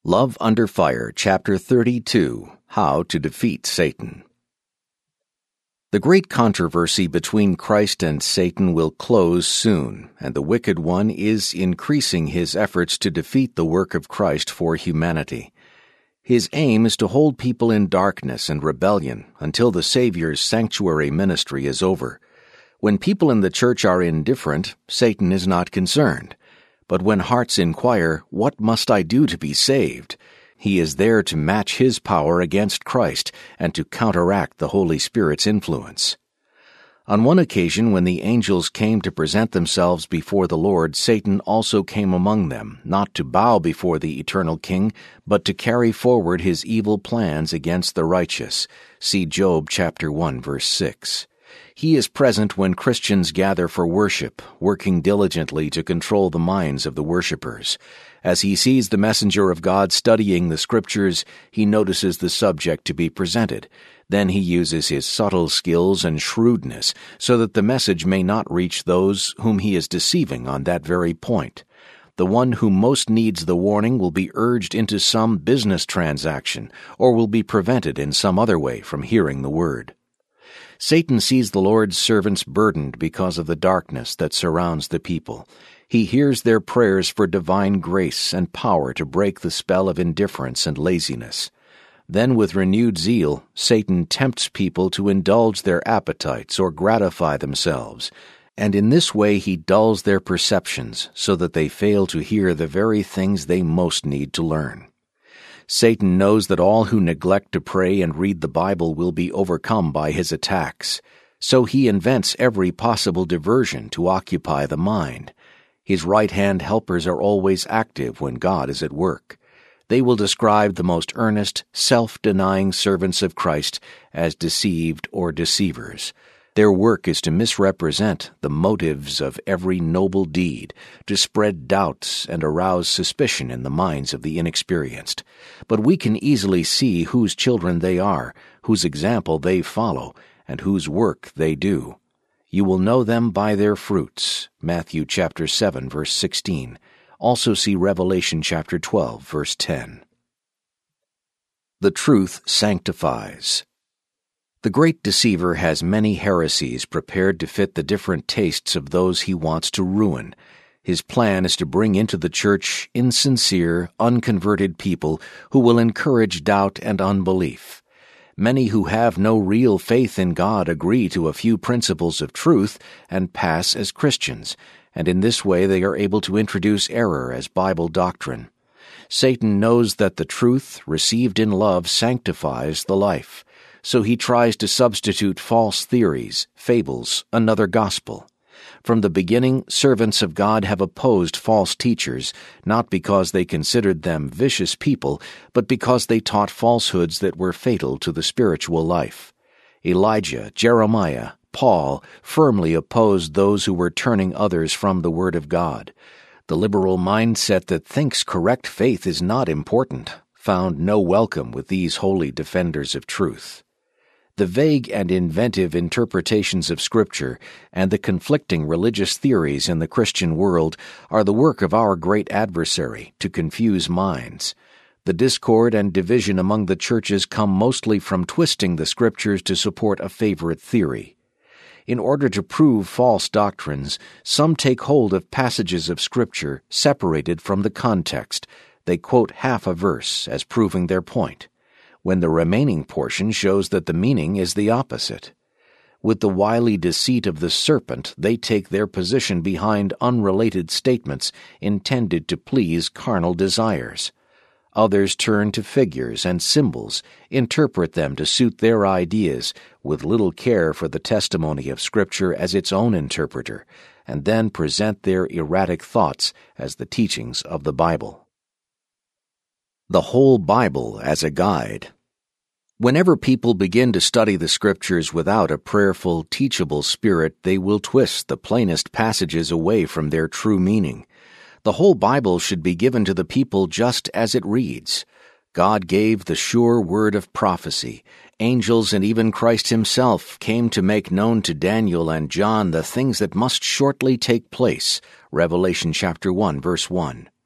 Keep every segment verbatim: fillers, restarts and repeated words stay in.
Love Under Fire, Chapter thirty-two, How to Defeat Satan. The great controversy between Christ and Satan will close soon, and the wicked one is increasing his efforts to defeat the work of Christ for humanity. His aim is to hold people in darkness and rebellion until the Savior's sanctuary ministry is over. When people in the church are indifferent, Satan is not concerned. But when hearts inquire, "What must I do to be saved?" he is there to match his power against Christ and to counteract the Holy Spirit's influence. On one occasion, when the angels came to present themselves before the Lord, Satan also came among them, not to bow before the eternal King, but to carry forward his evil plans against the righteous. See Job chapter one, verse six. He is present when Christians gather for worship, working diligently to control the minds of the worshipers. As he sees the messenger of God studying the Scriptures, he notices the subject to be presented. Then he uses his subtle skills and shrewdness so that the message may not reach those whom he is deceiving on that very point. The one who most needs the warning will be urged into some business transaction or will be prevented in some other way from hearing the word. Satan sees the Lord's servants burdened because of the darkness that surrounds the people. He hears their prayers for divine grace and power to break the spell of indifference and laziness. Then, with renewed zeal, Satan tempts people to indulge their appetites or gratify themselves, and in this way he dulls their perceptions so that they fail to hear the very things they most need to learn. Satan knows that all who neglect to pray and read the Bible will be overcome by his attacks, so he invents every possible diversion to occupy the mind. His right-hand helpers are always active when God is at work. They will describe the most earnest, self-denying servants of Christ as deceived or deceivers. Their work is to misrepresent the motives of every noble deed, to spread doubts and arouse suspicion in the minds of the inexperienced. But we can easily see whose children they are, whose example they follow, and whose work they do. You will know them by their fruits. Matthew chapter seven, verse sixteen. Also see Revelation chapter twelve, verse ten. The truth sanctifies. The great deceiver has many heresies prepared to fit the different tastes of those he wants to ruin. His plan is to bring into the church insincere, unconverted people who will encourage doubt and unbelief. Many who have no real faith in God agree to a few principles of truth and pass as Christians, and in this way they are able to introduce error as Bible doctrine. Satan knows that the truth, received in love, sanctifies the life. So he tries to substitute false theories, fables, another gospel. From the beginning, servants of God have opposed false teachers, not because they considered them vicious people, but because they taught falsehoods that were fatal to the spiritual life. Elijah, Jeremiah, Paul firmly opposed those who were turning others from the Word of God. The liberal mindset that thinks correct faith is not important found no welcome with these holy defenders of truth. The vague and inventive interpretations of Scripture and the conflicting religious theories in the Christian world are the work of our great adversary to confuse minds. The discord and division among the churches come mostly from twisting the Scriptures to support a favorite theory. In order to prove false doctrines, some take hold of passages of Scripture separated from the context. They quote half a verse as proving their point, when the remaining portion shows that the meaning is the opposite. With the wily deceit of the serpent, they take their position behind unrelated statements intended to please carnal desires. Others turn to figures and symbols, interpret them to suit their ideas, with little care for the testimony of Scripture as its own interpreter, and then present their erratic thoughts as the teachings of the Bible. The whole Bible as a guide. Whenever people begin to study the Scriptures without a prayerful, teachable spirit, they will twist the plainest passages away from their true meaning. The whole Bible should be given to the people just as it reads. God gave the sure word of prophecy. Angels and even Christ himself came to make known to Daniel and John the things that must shortly take place. Revelation chapter one, verse one.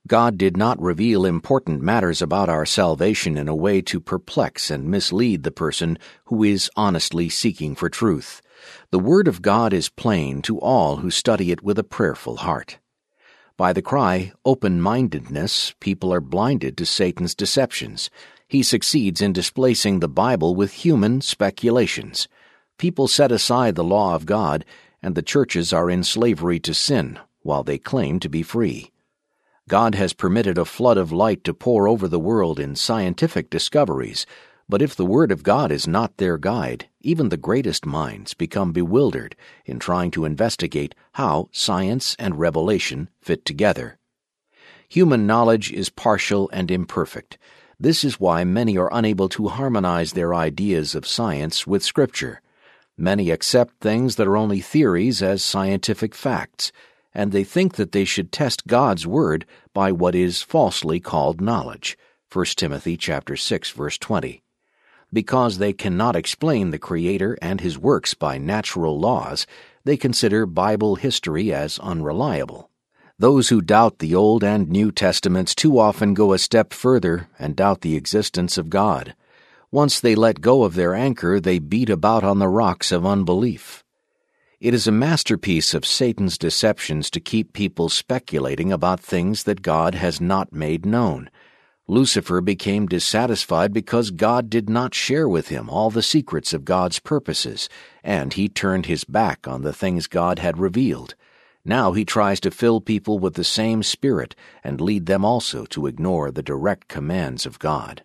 God did not reveal important matters about our salvation in a way to perplex and mislead the person who is honestly seeking for truth. The Word of God is plain to all who study it with a prayerful heart. By the cry, open-mindedness, people are blinded to Satan's deceptions. He succeeds in displacing the Bible with human speculations. People set aside the law of God, and the churches are in slavery to sin, while they claim to be free. God has permitted a flood of light to pour over the world in scientific discoveries, but if the Word of God is not their guide, even the greatest minds become bewildered in trying to investigate how science and revelation fit together. Human knowledge is partial and imperfect. This is why many are unable to harmonize their ideas of science with Scripture. Many accept things that are only theories as scientific facts, and they think that they should test God's Word by what is falsely called knowledge. First Timothy chapter six, verse twenty. Because they cannot explain the Creator and His works by natural laws, they consider Bible history as unreliable. Those who doubt the Old and New Testaments too often go a step further and doubt the existence of God. Once they let go of their anchor, they beat about on the rocks of unbelief. It is a masterpiece of Satan's deceptions to keep people speculating about things that God has not made known. Lucifer became dissatisfied because God did not share with him all the secrets of God's purposes, and he turned his back on the things God had revealed. Now he tries to fill people with the same spirit and lead them also to ignore the direct commands of God.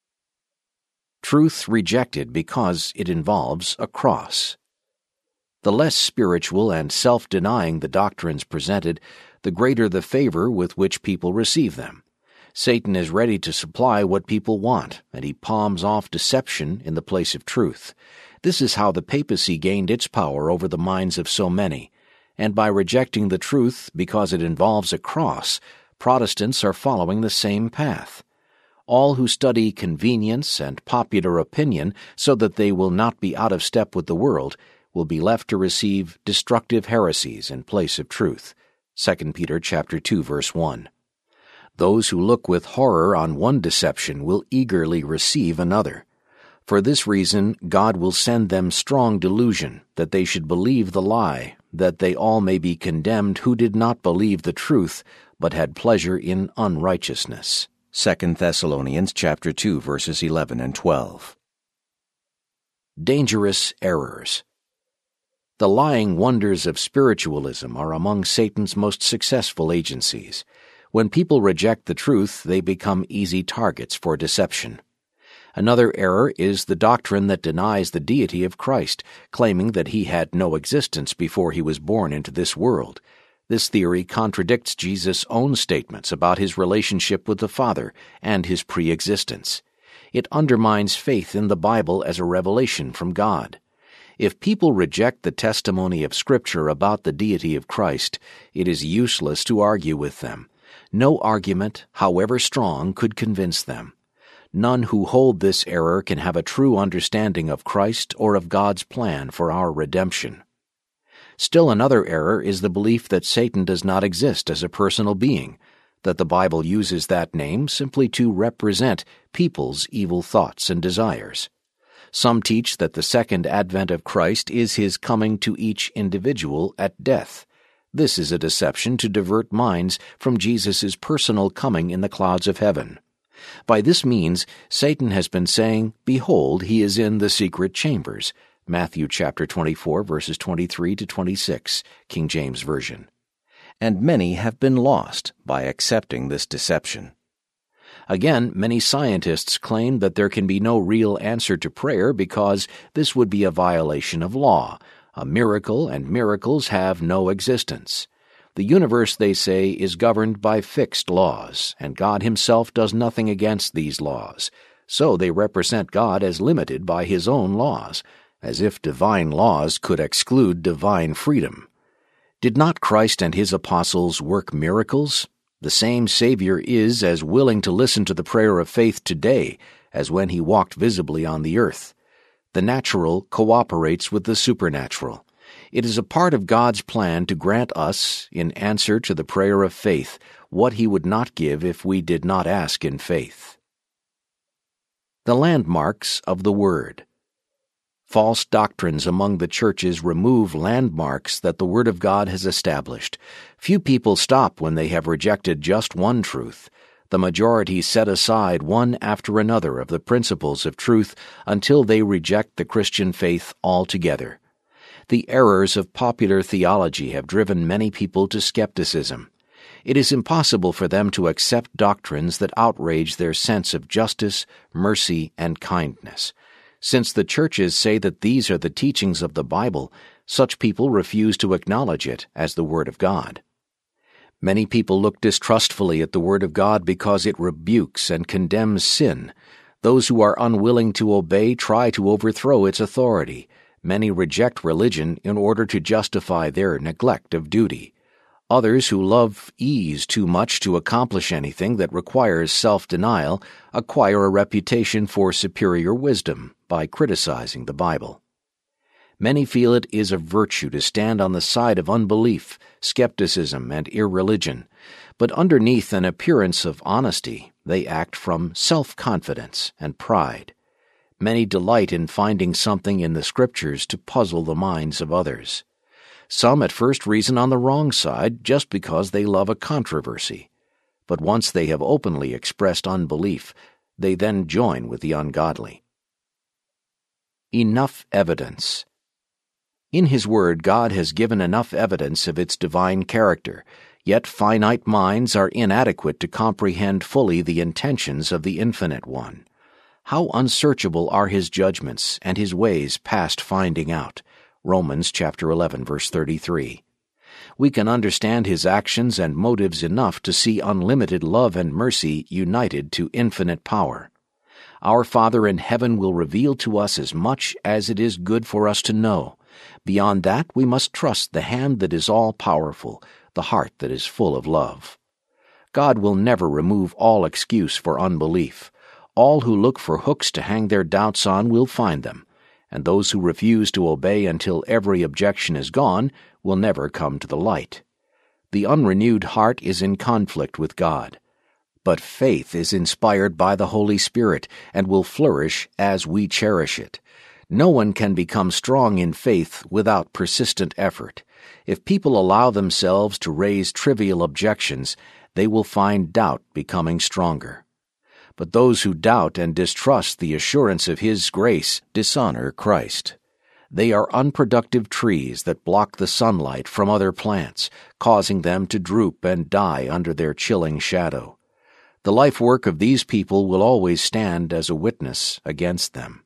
Truth rejected because it involves a cross. The less spiritual and self-denying the doctrines presented, the greater the favor with which people receive them. Satan is ready to supply what people want, and he palms off deception in the place of truth. This is how the papacy gained its power over the minds of so many, and by rejecting the truth because it involves a cross, Protestants are following the same path. All who study convenience and popular opinion so that they will not be out of step with the world will be left to receive destructive heresies in place of truth. Second Peter chapter two, verse one. Those who look with horror on one deception will eagerly receive another. For this reason, God will send them strong delusion, that they should believe the lie, that they all may be condemned who did not believe the truth, but had pleasure in unrighteousness. Second Thessalonians chapter two, verses eleven and twelve. Dangerous errors. The lying wonders of spiritualism are among Satan's most successful agencies. When people reject the truth, they become easy targets for deception. Another error is the doctrine that denies the deity of Christ, claiming that he had no existence before he was born into this world. This theory contradicts Jesus' own statements about his relationship with the Father and his pre-existence. It undermines faith in the Bible as a revelation from God. If people reject the testimony of Scripture about the deity of Christ, it is useless to argue with them. No argument, however strong, could convince them. None who hold this error can have a true understanding of Christ or of God's plan for our redemption. Still another error is the belief that Satan does not exist as a personal being, that the Bible uses that name simply to represent people's evil thoughts and desires. Some teach that the second advent of Christ is his coming to each individual at death. This is a deception to divert minds from Jesus' personal coming in the clouds of heaven. By this means, Satan has been saying, "Behold, he is in the secret chambers." Matthew chapter twenty-four, verses twenty-three to twenty-six, King James Version. And many have been lost by accepting this deception. Again, many scientists claim that there can be no real answer to prayer because this would be a violation of law. A miracle and miracles have no existence. The universe, they say, is governed by fixed laws, and God himself does nothing against these laws. So they represent God as limited by his own laws, as if divine laws could exclude divine freedom. Did not Christ and his apostles work miracles? The same Savior is as willing to listen to the prayer of faith today as when he walked visibly on the earth. The natural cooperates with the supernatural. It is a part of God's plan to grant us, in answer to the prayer of faith, what He would not give if we did not ask in faith. The landmarks of the Word. False doctrines among the churches remove landmarks that the Word of God has established. Few people stop when they have rejected just one truth. The majority set aside one after another of the principles of truth until they reject the Christian faith altogether. The errors of popular theology have driven many people to skepticism. It is impossible for them to accept doctrines that outrage their sense of justice, mercy, and kindness. Since the churches say that these are the teachings of the Bible, such people refuse to acknowledge it as the Word of God. Many people look distrustfully at the Word of God because it rebukes and condemns sin. Those who are unwilling to obey try to overthrow its authority. Many reject religion in order to justify their neglect of duty. Others who love ease too much to accomplish anything that requires self-denial acquire a reputation for superior wisdom by criticizing the Bible. Many feel it is a virtue to stand on the side of unbelief, skepticism, and irreligion, but underneath an appearance of honesty, they act from self-confidence and pride. Many delight in finding something in the Scriptures to puzzle the minds of others. Some at first reason on the wrong side just because they love a controversy. But once they have openly expressed unbelief, they then join with the ungodly. Enough evidence. In His Word, God has given enough evidence of its divine character, yet finite minds are inadequate to comprehend fully the intentions of the Infinite One. How unsearchable are His judgments and His ways past finding out. Romans chapter eleven, verse thirty-three. We can understand His actions and motives enough to see unlimited love and mercy united to infinite power. Our Father in heaven will reveal to us as much as it is good for us to know. Beyond that, we must trust the hand that is all-powerful, the heart that is full of love. God will never remove all excuse for unbelief. All who look for hooks to hang their doubts on will find them, and those who refuse to obey until every objection is gone will never come to the light. The unrenewed heart is in conflict with God. But faith is inspired by the Holy Spirit and will flourish as we cherish it. No one can become strong in faith without persistent effort. If people allow themselves to raise trivial objections, they will find doubt becoming stronger. But those who doubt and distrust the assurance of His grace dishonor Christ. They are unproductive trees that block the sunlight from other plants, causing them to droop and die under their chilling shadow. The life work of these people will always stand as a witness against them.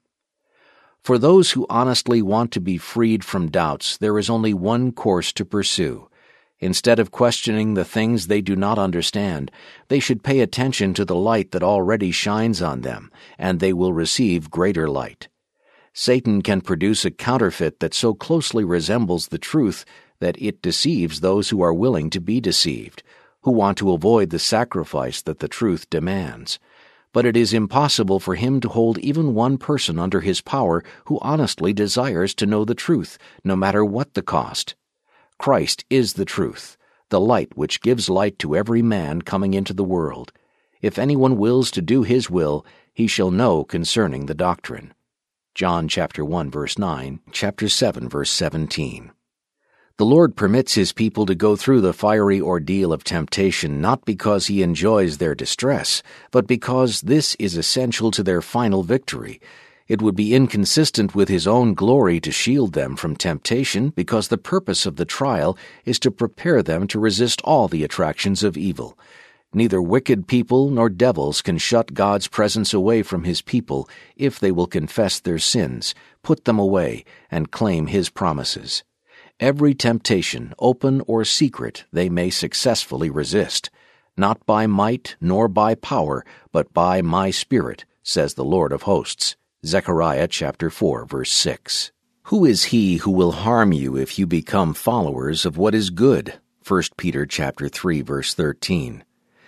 For those who honestly want to be freed from doubts, there is only one course to pursue. Instead of questioning the things they do not understand, they should pay attention to the light that already shines on them, and they will receive greater light. Satan can produce a counterfeit that so closely resembles the truth that it deceives those who are willing to be deceived, who want to avoid the sacrifice that the truth demands. But it is impossible for him to hold even one person under his power who honestly desires to know the truth, no matter what the cost. Christ is the truth, the light which gives light to every man coming into the world. If anyone wills to do His will, he shall know concerning the doctrine. John chapter one, verse nine, chapter seven, verse seventeen. The Lord permits His people to go through the fiery ordeal of temptation not because He enjoys their distress, but because this is essential to their final victory. It would be inconsistent with His own glory to shield them from temptation because the purpose of the trial is to prepare them to resist all the attractions of evil. Neither wicked people nor devils can shut God's presence away from His people if they will confess their sins, put them away, and claim His promises. Every temptation, open or secret, they may successfully resist. Not by might nor by power, but by my Spirit, says the Lord of hosts. Zechariah chapter four, verse six. Who is he who will harm you if you become followers of what is good? First Peter chapter three, verse thirteen.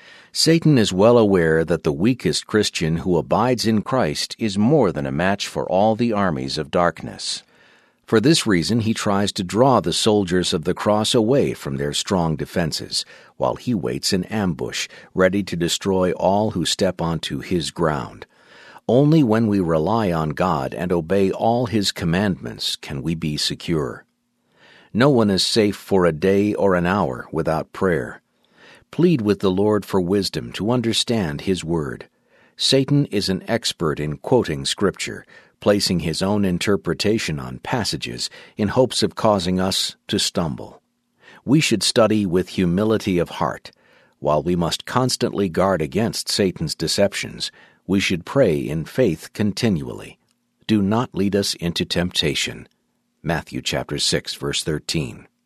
Satan is well aware that the weakest Christian who abides in Christ is more than a match for all the armies of darkness. For this reason, he tries to draw the soldiers of the cross away from their strong defenses, while he waits in ambush, ready to destroy all who step onto his ground. Only when we rely on God and obey all his commandments can we be secure. No one is safe for a day or an hour without prayer. Plead with the Lord for wisdom to understand his word. Satan is an expert in quoting Scripture, placing his own interpretation on passages in hopes of causing us to stumble. We should study with humility of heart. While we must constantly guard against Satan's deceptions, we should pray in faith continually. Do not lead us into temptation. Matthew chapter six, verse thirteen.